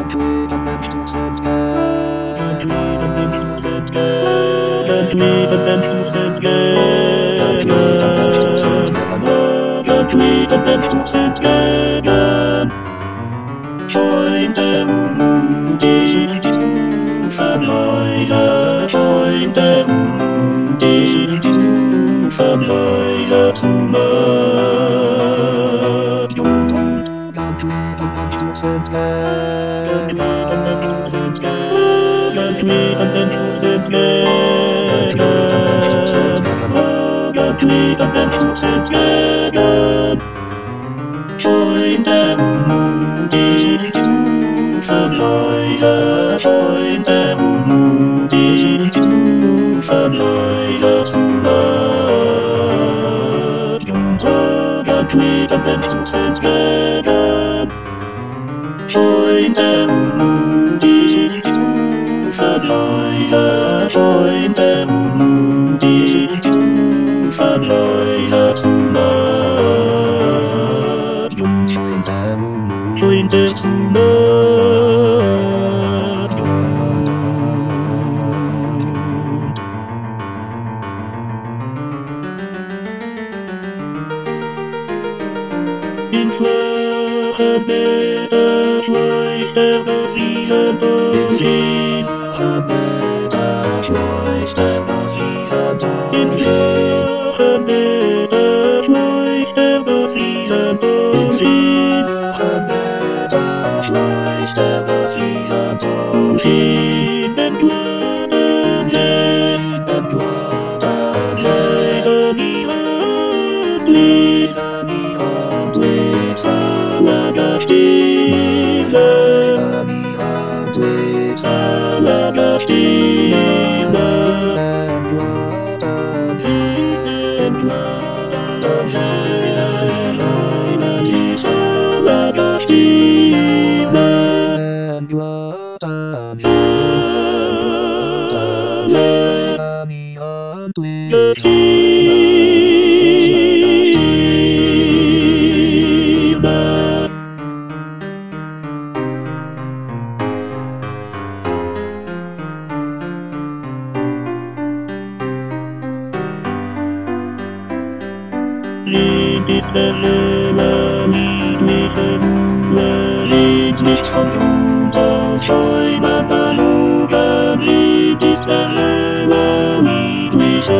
Freunde um dich zu verleugnen, Freunde um dich zu verleugnen, zum Freunde um dich zu verleugnen, Freunde um dich zu verleugnen, zum Freunde um dich zu verleugnen, Freunde um dich zu verleugnen, zum Freunde zum in flache Bäder schleicht das Riesenböse, Bäder schleicht das Riesenböse, in flache Bäder schleicht das Riesenböse, Bäder schleicht das Riesenböse, in den kleinen See, die Hand liegt, Lied ist der Lehrer, Lied nicht von Judas, schäumender Jugend. Lied ist der Lehrer, Lied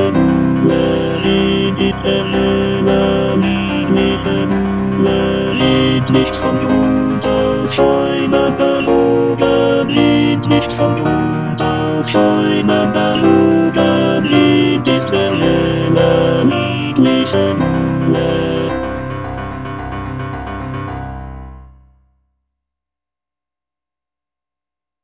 ist der Lehrer, Lied nicht von Judas, schäumender Jugend. Lied nicht von Judas, schäumender Jugend. Lied ist der Lehrer, Lied